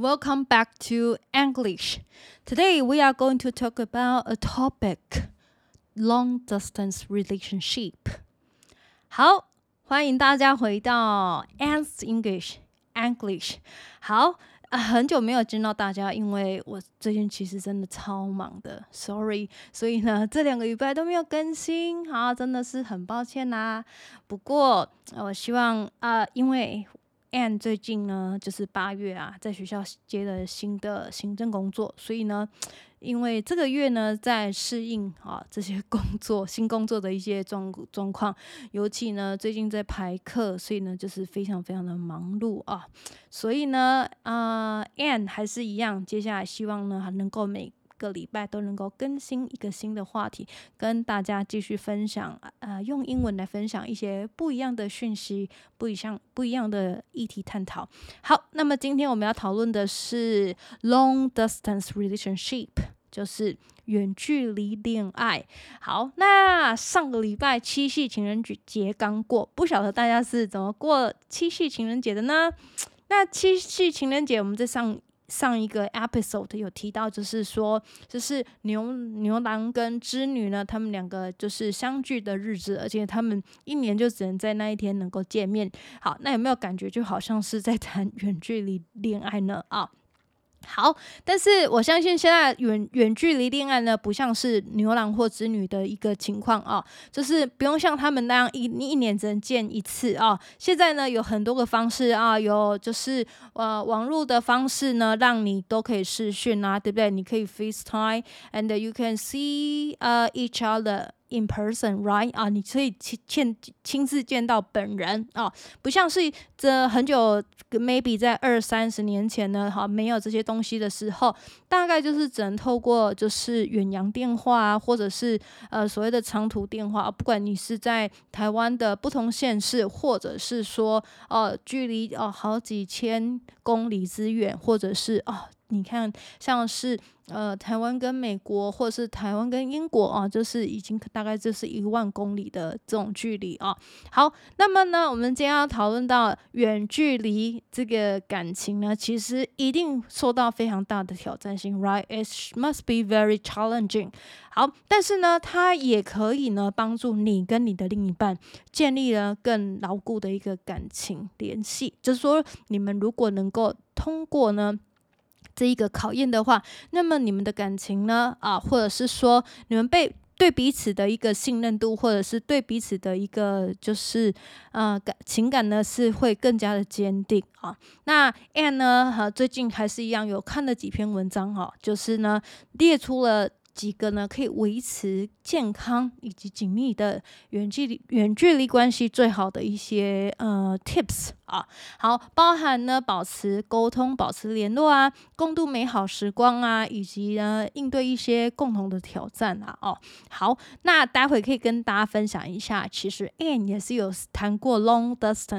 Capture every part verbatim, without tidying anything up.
welcome back to English. Today we are going to talk about a topic, long distance relationship. 好，欢迎大家回到 Anne's English English. 好、呃，很久没有见到大家，因为我最近其实真的超忙的 ，sorry， 所以呢，这两个礼拜都没有更新，好，真的是很抱歉啦。不过，呃、我希望啊、呃，因为Anne 最近呢，就是八月啊，在学校接了新的行政工作，所以呢，因为这个月呢，在适应啊这些工作、新工作的一些状状况，尤其呢，最近在排课，所以呢，就是非常非常的忙碌啊。所以呢，呃，Anne 还是一样，接下来希望呢，还能够每个礼拜都能够更新一个新的话题，跟大家继续分享，呃，用英文来分享一些不一样的讯息，不一样不一样的议题探讨。好，那么今天我们要讨论的是 long distance relationship， 就是远距离恋爱。好，那上个礼拜七夕情人节刚过，不晓得大家是怎么过七夕情人节的呢？那七夕情人节我们在上上一个 episode 有提到，就是说，就是牛牛郎跟织女呢，他们两个就是相聚的日子，而且他们一年就只能在那一天能够见面。好，那有没有感觉就好像是在谈远距离恋爱呢？啊？好，但是我相信现在远远距离恋爱呢，不像是牛郎或织女的一个情况啊，就是不用像他们那样一一年只能见一次啊。现在呢有很多个方式啊，有就是呃网络的方式呢，让你都可以视讯啊，对不对？你可以 FaceTime and you can see uh each other.In person, right? 啊，你可以亲亲自见到本人啊，不像是这很久 ，maybe 在二三十年前呢，哈，没有这些东西的时候，大概就是只能透过就是远洋电话啊，或者是呃所谓的长途电话，不管你是在台湾的不同县市，或者是说呃距离哦、呃、好几千公里之远，或者是哦。你看，像是呃台湾跟美国，或者是台湾跟英国啊，就是已经大概就是一万公里的这种距离啊。好，那么呢，我们今天要讨论到远距离这个感情呢，其实一定受到非常大的挑战性 ，right? It must be very challenging. 好，但是呢，它也可以呢帮助你跟你的另一半建立了更牢固的一个感情联系。就是说，你们如果能够通过呢。这一个考验的话，那么你们的感情呢，啊，或者是说你们被对彼此的一个信任度，或者是对彼此的一个就是呃感情感呢，是会更加的坚定啊。那 Anne 呢，哈、啊，最近还是一样有看了几篇文章哈、啊，就是呢列出了。几个呢可以维持健康以及紧密的远距离远距离关系最好的一些呃 tips 啊，好，包含呢保持沟通、保持联络啊，共度美好时光啊，以及呢应对一些共同的挑战啊。哦，好，那待会可以跟大家分享一下，其实 Anne 也是有谈过 long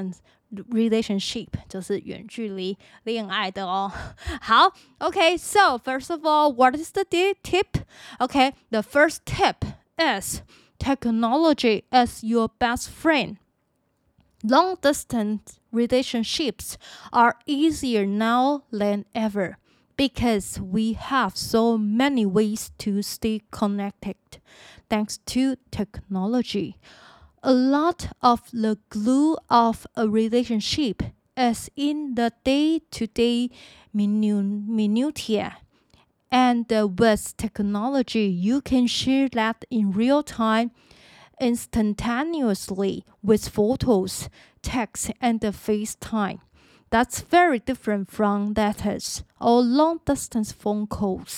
distance。relationship 就是远距离恋爱的哦。好 ，OK, so first of all, what is the tip? Okay, the first tip is technology as your best friend. Long distance relationships are easier now than ever because we have so many ways to stay connected thanks to technology.A lot of the glue of a relationship is in the day-to-day minu- minutiae. And uh, with technology, you can share that in real time, instantaneously with photos, text, and uh, FaceTime. That's very different from letters or long-distance phone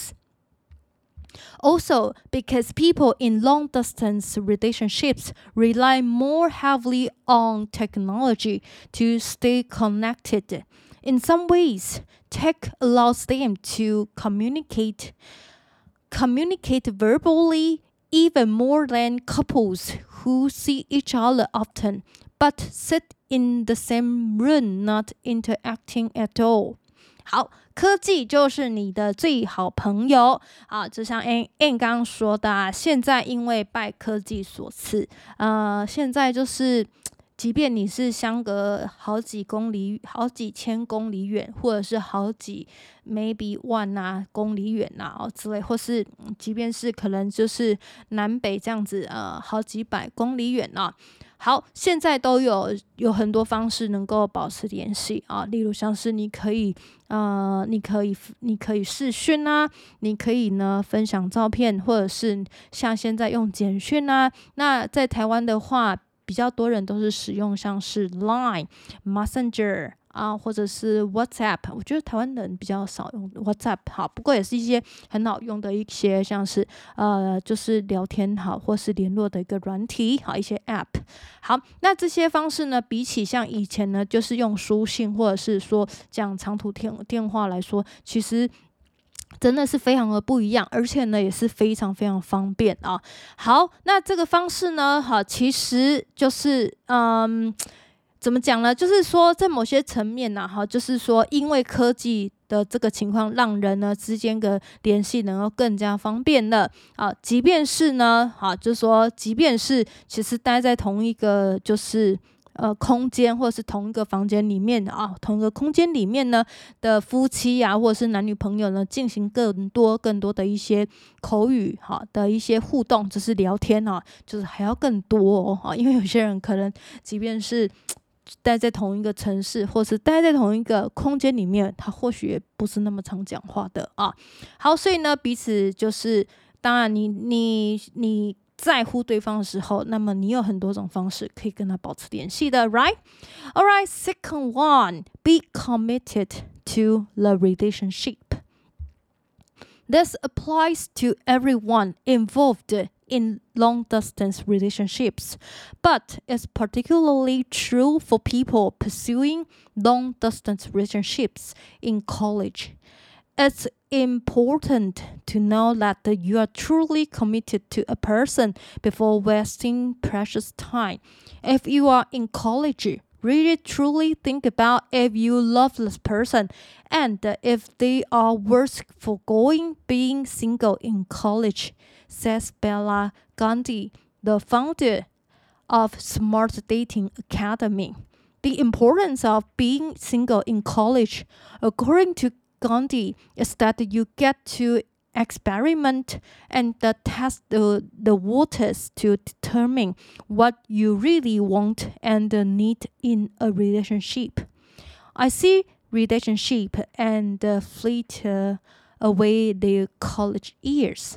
calls.Also, because people in long-distance relationships rely more heavily on technology to stay connected. In some ways, tech allows them to communicate, communicate verbally even more than couples who see each other often, but sit in the same room not interacting at all.好，科技就是你的最好朋友啊！就像 Anne Anne 刚刚说的、啊，现在因为拜科技所赐，呃，现在就是即便你是相隔好几公里、好几千公里远，或者是好几 maybe one 啊公里远啊、哦、之类，或是即便是可能就是南北这样子呃好几百公里远啊。好，现在都有有很多方式能够保持联系啊，例如像是你可以呃，你可以你可以视讯啊，你可以呢分享照片，或者是像现在用简讯啊。那在台湾的话，比较多人都是使用像是 Line、Messenger 啊，或者是 WhatsApp。我觉得台湾人比较少用 WhatsApp， 好，不过也是一些很好用的一些像是呃，就是聊天好，或是联络的一个软体，好，一些 App。好，那这些方式呢，比起像以前呢，就是用书信或者是说讲长途电电话来说，其实真的是非常的不一样，而且呢也是非常非常方便啊。好，那这个方式呢，好，其实就是嗯，怎么讲呢？就是说在某些层面呢、啊，哈，就是说因为科技的这个情况，让人呢之间的联系能够更加方便了啊。即便是呢，啊，就是说，即便是其实待在同一个就是呃空间，或者是同一个房间里面啊，同一个空间里面呢的夫妻啊，或者是男女朋友呢，进行更多更多的一些口语哈的一些互动，就是聊天啊，就是还要更多哦，因为有些人可能即便是待在同一个城市，或是待在同一个空间里面，他或许也不是那么常讲话的啊。好，所以呢，彼此就是，当然你你你在乎对方的时候，那么你有很多种方式可以跟他保持联系的 ，right? Alright, second one, be committed to the relationship. This applies to everyone involved in long-distance relationships, but is particularly true for people pursuing long-distance relationships in college. It's important to know that you are truly committed to a person before wasting precious time. If you are in college, really truly think about if you love this person and if they are worth foregoing being single in college, says Bella Gandhi, the founder of Smart Dating Academy. The importance of being single in college, according to Gandhi, is that you get to experiment and uh, test the, the waters to determine what you really want and uh, need in a relationship. I see relationship and uh, fleet uh, away their college years.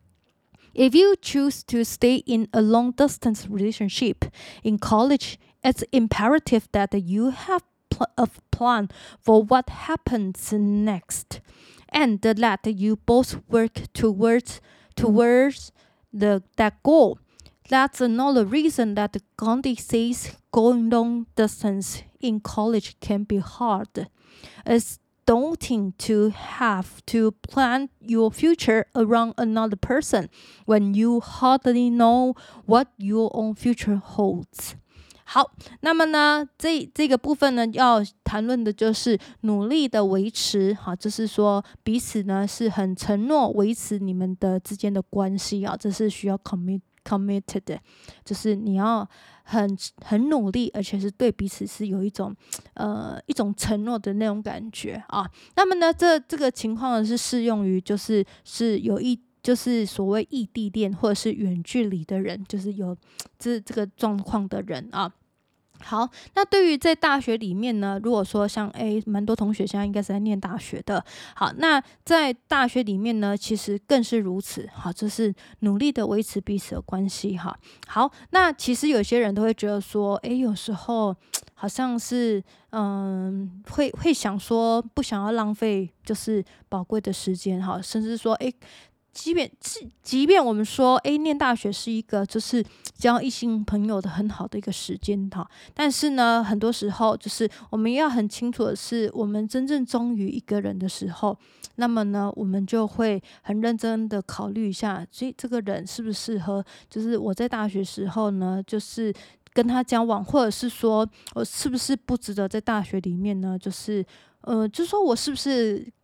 If you choose to stay in a long-distance relationship in college, it's imperative that you have pl- a plan for what happens next, and that you both work towards towards the that goal. That's another reason that Gandhi says going long distance in college can be hard. It's daunting to have to plan your future around another person when you hardly know what your own future holds. 好，那么呢，这这个部分呢，要谈论的就是努力的维持，好，就是说彼此呢是很承诺维持你们的之间的关系啊，这是需要 commit committed 的，就是你要很很努力，而且是对彼此是有一种呃一种承诺的那种感觉啊。那么呢，这这个情况呢是适用于就是是有一。就是所谓异地恋或者是远距离的人，就是有这这个状况的人啊。好，那对于在大学里面呢，如果说像诶，蛮多同学现在应该是在念大学的。好，那在大学里面呢，其实更是如此。好，就是努力的维持彼此的关系。哈，好，那其实有些人都会觉得说，诶，有时候好像是嗯，会会想说，不想要浪费就是宝贵的时间。哈，甚至说，诶。即便即便我们说，诶，念大学是一个就是交异性朋友的很好的一个时间哈，但是呢，很多时候就是我们要很清楚的是，我们真正忠于一个人的时候，那么呢，我们就会很认真的考虑一下，所以这个人适不适合，就是我在大学时候呢，就是跟他交往，或者是说我是不是不值得在大学里面呢，就是呃，就说我是不是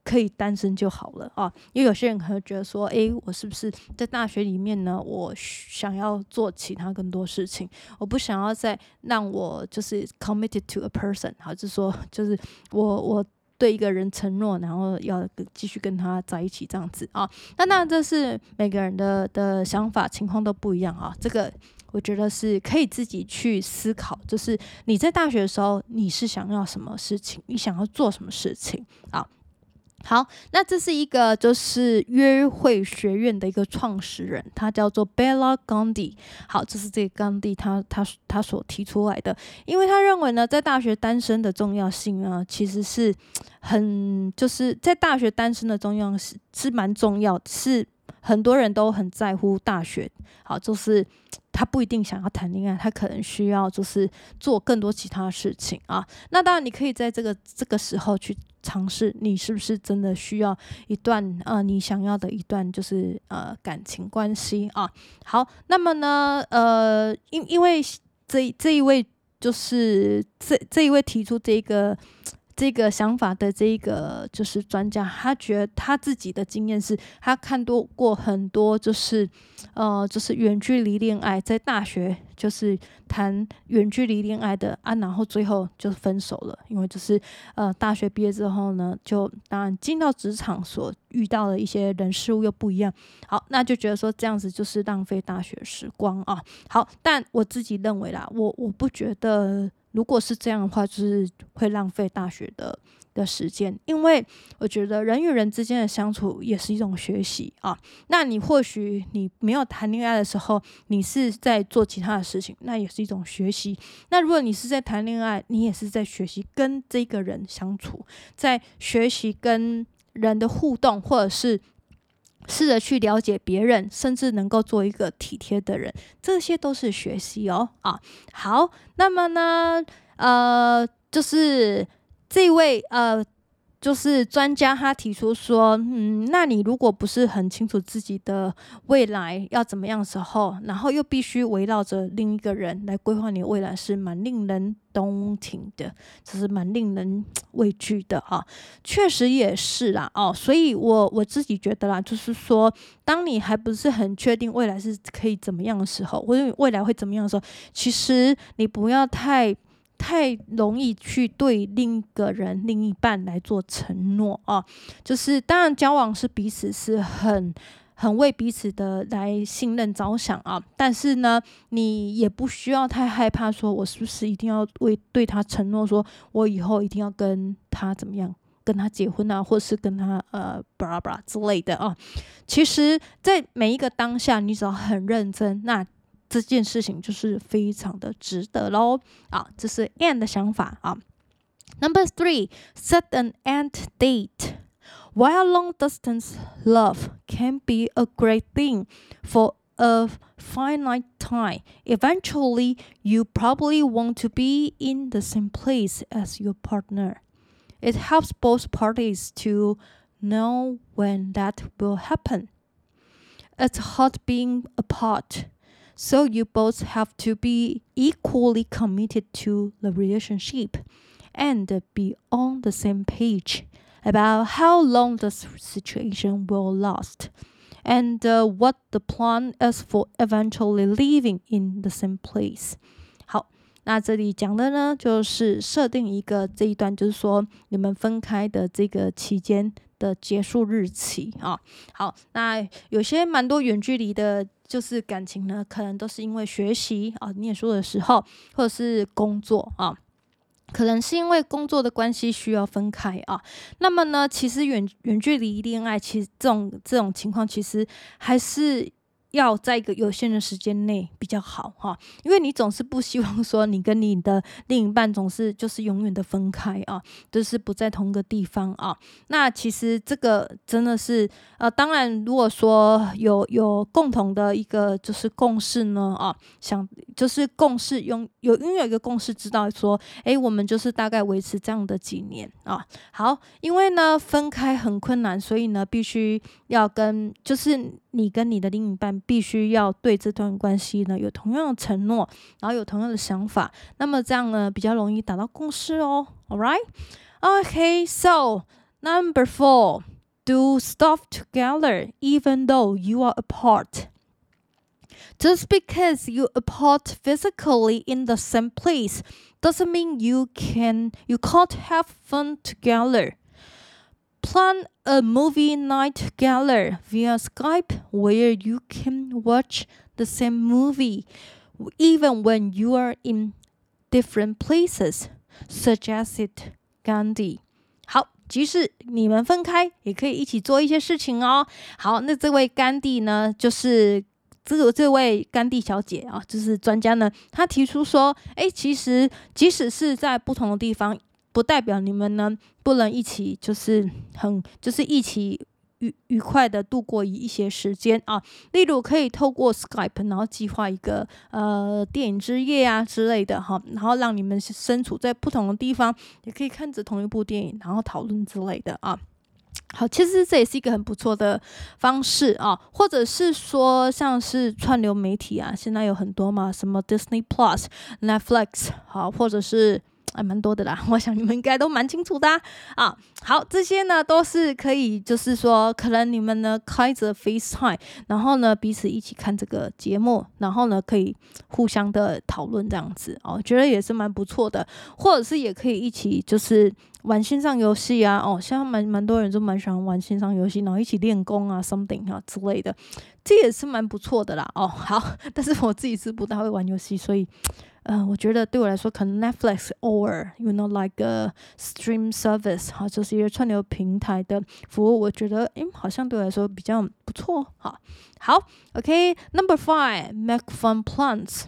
可以单身就好了啊。因为有些人可能觉得说，诶，我是不是在大学里面呢，我想要做其他更多事情，我不想要再让我就是 committed to a person， 好，就是说就是我我对一个人承诺，然后要继续跟他在一起这样子啊。那当然这是每个人的的想法情况都不一样啊，这个我觉得是可以自己去思考，就是你在大学的时候你是想要什么事情，你想要做什么事情啊。好，那这是一个就是约会学院的一个创始人，他叫做 Bella Gandhi。好，这是这个甘地他他他所提出来的，因为他认为呢，在大学单身的重要性呢，其实是很就是在大学单身的重要是是蛮重要，是很多人都很在乎大学。好，就是他不一定想要谈恋爱，他可能需要就是做更多其他事情啊。那当然，你可以在这个这个时候去尝试，你是不是真的需要一段呃你想要的一段就是呃感情关系啊？好，那么呢呃因因为这这一位就是这这一位提出这个。这个想法的这个就是专家，他觉得他自己的经验是，他看多过很多就是呃就是远距离恋爱，在大学就是谈远距离恋爱的啊，然后最后就分手了，因为就是呃大学毕业之后呢，就当然进到职场所遇到的一些人事物又不一样，好，那就觉得说这样子就是浪费大学时光啊。好，但我自己认为啦，我我不觉得。如果是这样的话，就是会浪费大学的的时间，因为我觉得人与人之间的相处也是一种学习啊。那你或许你没有谈恋爱的时候，你是在做其他的事情，那也是一种学习。那如果你是在谈恋爱，你也是在学习跟这个人相处，在学习跟人的互动，或者是试着去了解别人，甚至能够做一个体贴的人，这些都是学习哦。啊，好，那么呢，呃，就是这位呃，就是专家他提出说，嗯，那你如果不是很清楚自己的未来要怎么样的时候，然后又必须围绕着另一个人来规划你的未来，是蛮令人动听的，就是蛮令人畏惧的啊。确实也是啦，哦，所以我我自己觉得啦，就是说，当你还不是很确定未来是可以怎么样的时候，或者未来会怎么样的时候，其实你不要太。太容易去对另一个人、另一半来做承诺啊，就是当然交往是彼此是很很为彼此的来信任着想啊，但是呢，你也不需要太害怕，说我是不是一定要为对他承诺，说我以后一定要跟他怎么样，跟他结婚啊，或是跟他呃巴拉巴拉之类的啊。其实，在每一个当下，你只要很认真，那。这件事情就是非常的值得咯啊，这是 Anne 的想法啊。Number three, set an end date. While long distance love can be a great thing for a finite time, eventually you probably want to be in the same place as your partner. It helps both parties to know when that will happen. It's hard being apart.So you both have to be equally committed to the relationship and be on the same page about how long the situation will last and uh, what the plan is for eventually living in the same place. 好，那这里讲的呢，就是设定一个这一段，就是说你们分开的这个期间的结束日期啊。好，那有些蛮多远距离的。就是感情呢，可能都是因为学习啊、念书的时候，或者是工作啊，可能是因为工作的关系需要分开啊。那么呢，其实远远距离恋爱，其实这种这种情况，其实还是要在一个有限的时间内比较好哈，因为你总是不希望说你跟你的另一半总是就是永远的分开啊，就是不在同一个地方啊。那其实这个真的是呃，当然如果说有有共同的一个就是共识呢啊，想就是共识拥有拥有一个共识，知道说，哎，我们就是大概维持这样的几年啊。好，因为呢分开很困难，所以呢必须要跟就是你跟你的另一半必须要对这段关系呢有同样的承诺，然后有同样的想法，那么这样呢比较容易达到共识哦。All right, okay, so. number four, do stuff together even though you are apart. Just because you're apart physically in the same place doesn't mean you can you can't have fun together. Plan a movie night together via Skype where you can watch the same movie even when you are in different places, suggested Gandhi. 好，即使你们分开，也可以一起做一些事情哦。好，那这位甘地呢，就是这个这位甘地小姐啊，就是专家呢，她提出说，哎，其实即使是在不同的地方，不代表你们呢不能一起，就是很就是一起愉愉快的度过一些时间啊。例如可以透过 Skype， 然后计划一个呃电影之夜啊之类的哈，然后让你们身处在不同的地方，也可以看着同一部电影，然后讨论之类的啊。好，其实这也是一个很不错的方式啊，或者是说像是串流媒体啊，现在有很多嘛，什么 Disney Plus、Netflix， 好，或者是还蛮多的啦，我想你们应该都蛮清楚的 啊, 啊。好，这些呢都是可以，就是说可能你们呢开着 FaceTime， 然后呢彼此一起看这个节目，然后呢可以互相的讨论这样子哦，我觉得也是蛮不错的，或者是也可以一起就是玩线上游戏啊，哦，现在蛮蛮多人都蛮喜欢玩线上游戏，然后一起练功啊 something 啊之类的，这也是蛮不错的啦。哦，好，但是我自己是不太会玩游戏，所以。呃，我觉得对我来说，可能 Netflix 偶尔 ，you know like a stream service， 哈，就是一个串流平台的服务，我觉得，诶，好像对我来说比较不错，哈。好 ，OK，Number、okay, five, make fun plans.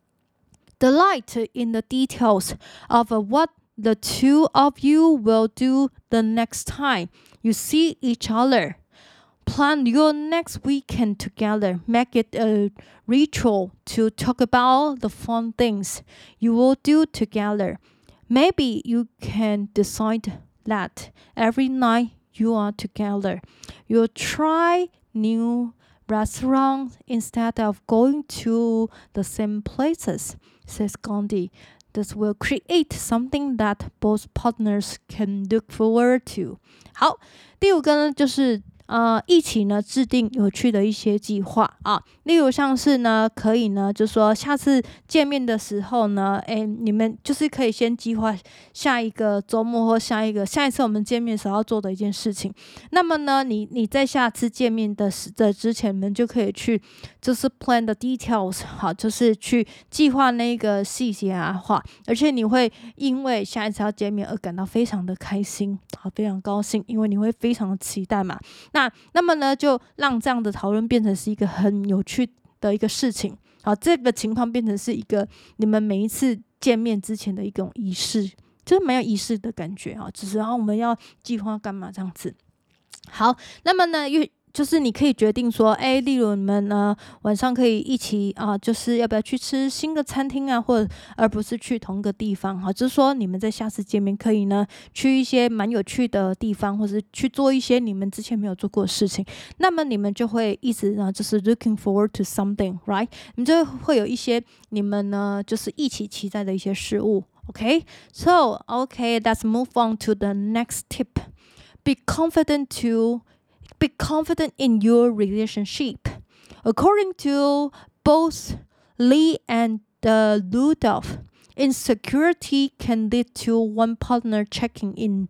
Delight in the details of what the two of you will do the next time you see each other.Plan your next weekend together. Make it a ritual to talk about the fun things you will do together. Maybe you can decide that every night you are together, you'll try new restaurants instead of going to the same places, says Gandhi. This will create something that both partners can look forward to. 好，第五个呢，就是呃，一起呢制定有趣的一些计划啊，例如像是呢，可以呢，就说下次见面的时候呢，诶，你们就是可以先计划下一个周末或下一个下一次我们见面时候要做的一件事情。那么呢，你你在下次见面的时的之前，你们就可以去就是 plan the details， 好，就是去计划那个细节啊，话，而且你会因为下一次要见面而感到非常的开心，好，非常高兴，因为你会非常的期待嘛。那那么呢，就让这样的讨论变成是一个很有趣的一个事情。好，这个情况变成是一个你们每一次见面之前的一种仪式，就是蛮有仪式的感觉啊。只是然后我们要计划干嘛这样子。好，那么呢，因为就是你可以决定说，哎，例如你们呢晚上可以一起啊、呃，就是要不要去吃新的餐厅啊，或者而不是去同个地方哈，就是说你们在下次见面可以呢去一些蛮有趣的地方，或者去做一些你们之前没有做过的事情，那么你们就会一直呢就是 looking forward to something, right？ 你们就会有一些你们呢就是一起期待的一些事物。Okay, so okay, let's move on to the next tip. Be confident to Be confident in your relationship. According to both Lee and uh, Rudolph, insecurity can lead to one partner checking in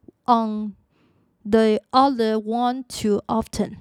on the other one too often.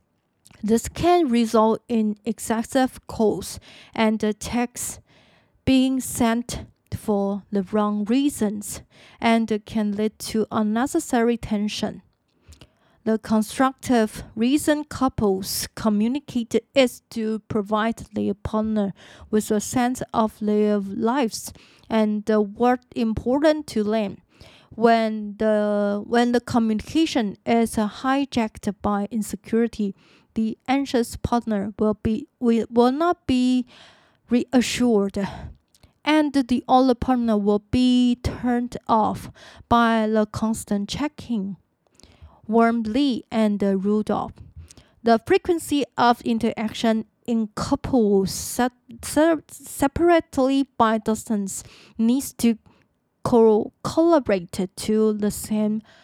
This can result in excessive calls and texts being sent for the wrong reasons and can lead to unnecessary tension.The constructive reason couples communicate is to provide their partner with a sense of their lives and uh, what's important to them. When the when the communication is uh, hijacked by insecurity, the anxious partner will be will, will not be reassured, and the other partner will be turned off by the constant checking.Worm Lee and uh, Rudolph. The frequency of interaction in couples se- se- separately by distance needs to co- collaborate to the same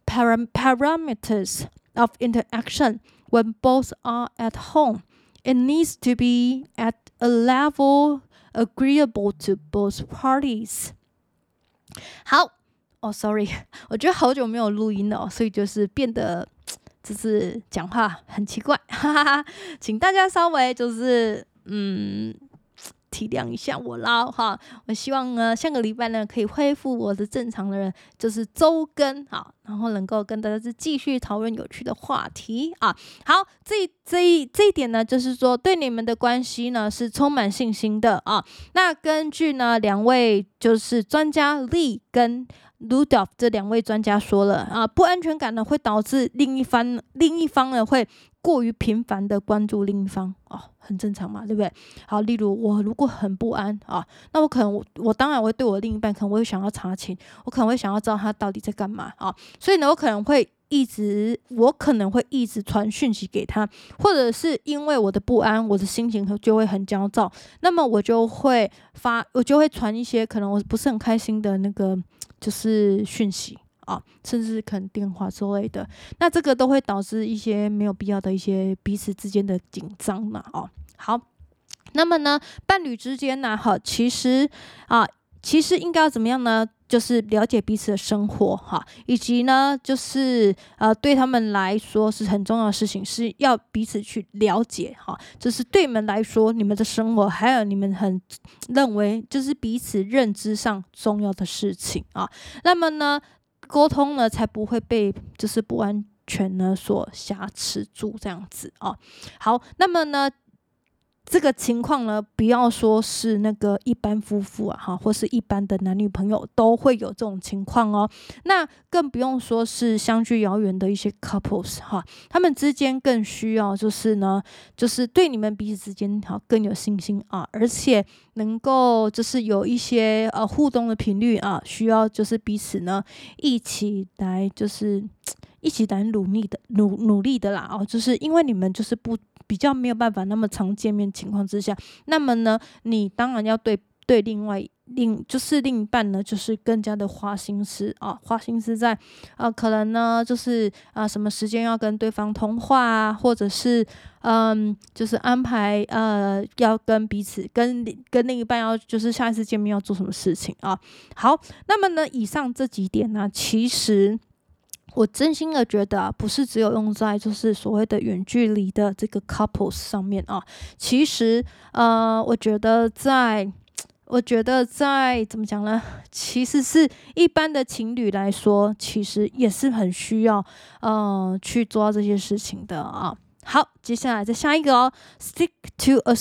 param parameters of interaction when both are at home. It needs to be at a level agreeable to both parties. 好哦、oh, sorry 我觉得好久没有录音了、哦、所以就是变得就是讲话很奇怪哈哈哈，请大家稍微就是嗯体谅一下我啦哈，我希望呢下个礼拜呢可以恢复我的正常的人，就是周更好，然后能够跟大家继续讨论有趣的话题啊。好，这这一这一点呢，就是说对你们的关系呢是充满信心的啊。那根据呢两位就是专家 Lee 跟 Rudolph 这两位专家说了啊，不安全感呢会导致另一方另一方呢会过于频繁的关注另一方哦，很正常嘛，对不对？好，例如我如果很不安啊，那我可能 我, 我当然会对我另一半可能我会想要查寝，我可能会想要知道他到底在干嘛啊，所以呢，我可能会一直我可能会一直传讯息给他，或者是因为我的不安，我的心情就会很焦躁，那么我就会发，我就会传一些可能我不是很开心的那个就是讯息。啊，甚至可能电话之类的，那这个都会导致一些没有必要的一些彼此之间的紧张嘛。哦，好，那么呢，伴侣之间呢，哈，其实啊，其实应该要怎么样呢？就是了解彼此的生活哈，以及呢，就是呃，对他们来说是很重要的事情，是要彼此去了解哈。就是对你们来说，你们的生活还有你们很认为就是彼此认知上重要的事情啊。那么呢？沟通呢，才不会被就是不安全呢所挟持住这样子哦。好，那么呢，这个情况呢，不要说是那个一般夫妇啊，哈，或是一般的男女朋友都会有这种情况哦。那更不用说是相距遥远的一些 couples 哈，他们之间更需要就是呢，就是对你们彼此之间好更有信心啊，而且能够就是有一些呃互动的频率啊，需要就是彼此呢一起来就是一起来努力的努努力的啦哦，就是因为你们就是不。比较没有办法那么常见面情况之下，那么呢，你当然要对对另外另就是另一半呢，就是更加的花心思啊，花心思在呃可能呢就是啊什么时间要跟对方通话啊，或者是嗯就是安排呃要跟彼此跟跟另一半要就是下一次见面要做什么事情啊。好，那么呢以上这几点呢，其实。我真心的觉得啊，不是只有用在就是所谓的远距离的这个 couples 上面啊，其实呃，我觉得在，我觉得在怎么讲呢？其实是一般的情侣来说，其实也是很需要呃去做到这些事情的啊。好，接下来再下一个哦 ，stick to a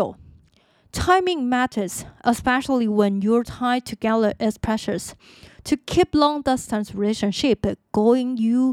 schedule。Timing matters, especially when your time together is precious. To keep long-distance relationship going, you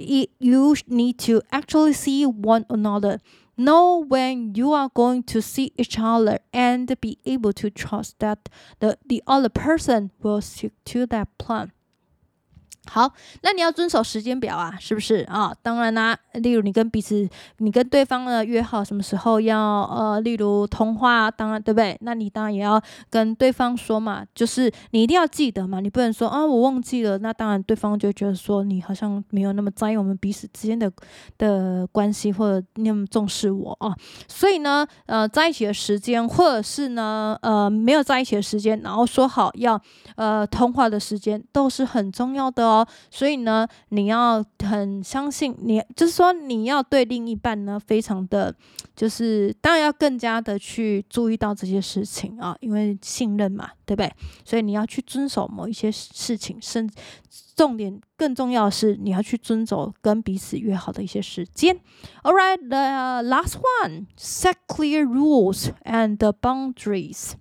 you need to actually see one another, know when you are going to see each other, and be able to trust that the the other person will stick to that plan. 好，那你要遵守时间表啊，是不是啊？当然啦、啊，例如你跟彼此，你跟对方呢约好什么时候要呃，例如通话，当然对不对？那你当然也要跟对方说嘛，就是你一定要记得嘛，你不能说啊我忘记了，那当然对方就会觉得说你好像没有那么在意我们彼此之间的的关系，或者那么重视我啊。所以呢，呃，在一起的时间，或者是呢，呃，没有在一起的时间，然后说好要呃通话的时间，都是很重要的哦。所以呢，你要很相信你，就是说你要对另一半呢，非常的，就是当然要更加的去注意到这些事情啊，因为信任嘛，对不对？所以你要去遵守某一些事情，甚重点更重要的是你要去遵守跟彼此约好的一些时间。All right, the last one, set clear rules and boundaries.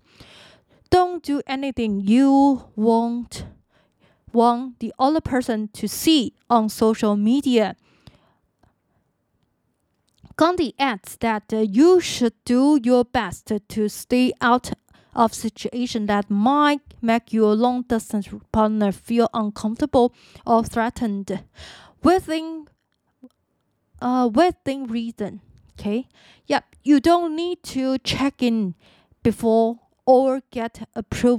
Don't do anything you won't want the other person to see on social media. Gandhi adds that uh, you should do your best to stay out of situations that might make your long-distance partner feel uncomfortable or threatened within, uh, within reason. Okay? Yep, you don't need to check in before or get approval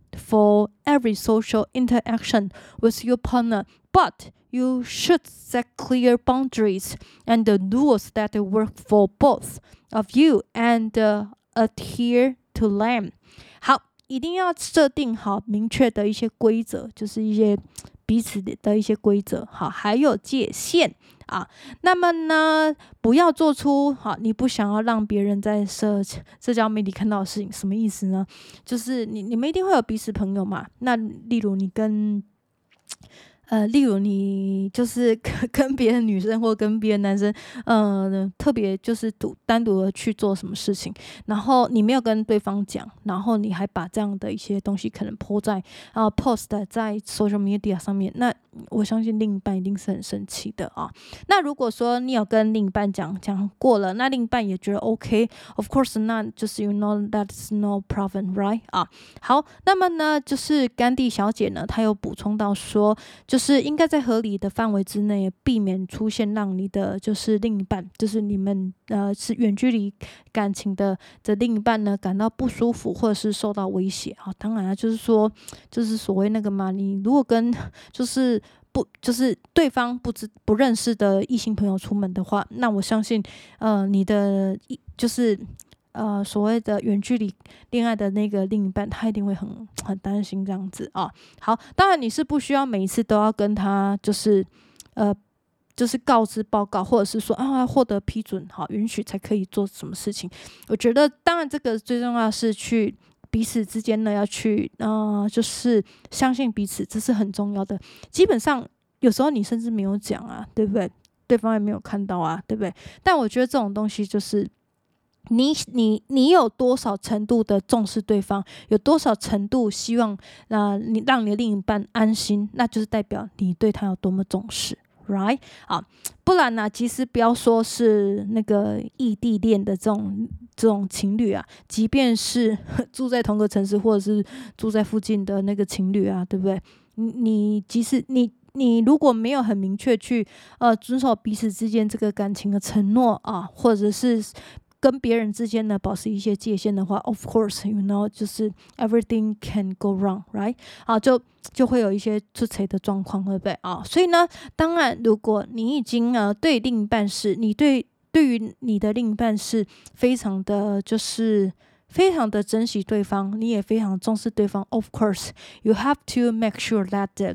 for every social interaction with your partner, but you should set clear boundaries and the rules that work for both of you and uh, adhere to them. 好，一定要设定好明确的一些规则，就是一些彼此的一些规则，好，还有界限啊。那么呢，不要做出好你不想要让别人在社社交媒体看到的事情。什么意思呢？就是你你们一定会有彼此朋友嘛。那例如你跟呃，例如你就是跟跟别的女生或跟别的男生，呃，特别就是独单独的去做什么事情，然后你没有跟对方讲，然后你还把这样的一些东西可能 po 在呃 post 在 social media 上面，那我相信另一半一定是很生气的啊。那如果说你有跟另一半讲讲过了，那另一半也觉得 OK，of course， 那就是 you know that's no problem，right 啊。好，那么呢，就是甘地小姐呢，她有补充到说，就是应该在合理的范围之内，避免出现让你的就是另一半，就是你们呃是远距离感情的的另一半呢感到不舒服或者是受到威胁啊。当然了，就是说，就是所谓那个嘛，你如果跟就是不就是对方不知不认识的异性朋友出门的话，那我相信，呃，你的就是呃所谓的远距离恋爱的那个另一半，他一定会很很担心这样子啊。好，当然你是不需要每一次都要跟他就是呃。就是告知报告，或者是说啊获得批准，好允许才可以做什么事情。我觉得，当然这个最重要是去彼此之间呢要去呃，就是相信彼此，这是很重要的。基本上有时候你甚至没有讲啊，对不对？对方也没有看到啊，对不对？但我觉得这种东西就是你你你有多少程度的重视对方，有多少程度希望呃你让你的另一半安心，那就是代表你对他有多么重视。Right 啊，不然呢、啊，其实不要说是那个异地恋的这种这种情侣啊，即便是住在同个城市或者是住在附近的那个情侣啊，对不对？你你即使你你如果没有很明确去呃遵守彼此之间这个感情的承诺啊，或者是跟别人之间呢保持一些界限的话 ，of course you know 就是 everything can go wrong， right 啊，就就会有一些出错的状况，对不对啊？所以呢，当然如果你已经呃对另一半是，你对对于你的另一半是非常的就是非常的珍惜对方，你也非常重视对方 ，of course you have to make sure that the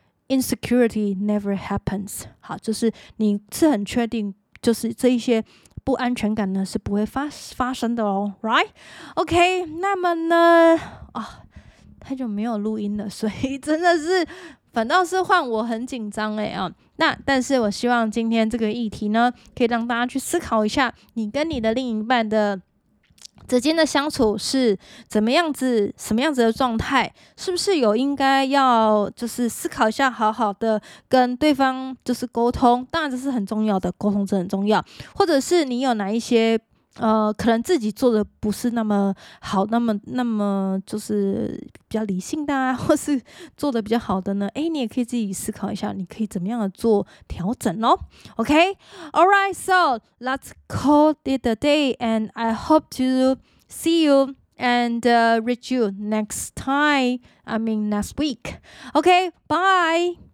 insecurity never happens。好，就是你是很确定，就是这一些不安全感呢是不会发发生的哦 ，right？ OK， 那么呢，啊，太久没有录音了，所以真的是反倒是换我很紧张哎啊。那但是我希望今天这个议题呢，可以让大家去思考一下，你跟你的另一半的之间的相处是怎么样子，什么样子的状态，是不是有应该要就是思考一下，好好的跟对方就是沟通，当然这是很重要的，沟通真的很重要，或者是你有哪一些呃，可能自己做的不是那么好，那么那么就是比较理性的啊，或是做的比较好的呢？诶，你也可以自己思考一下，你可以怎么样的做调整咯 OK， alright, so let's call it a day, and I hope to see you and uh, reach you next time. I mean next week. Okay, bye.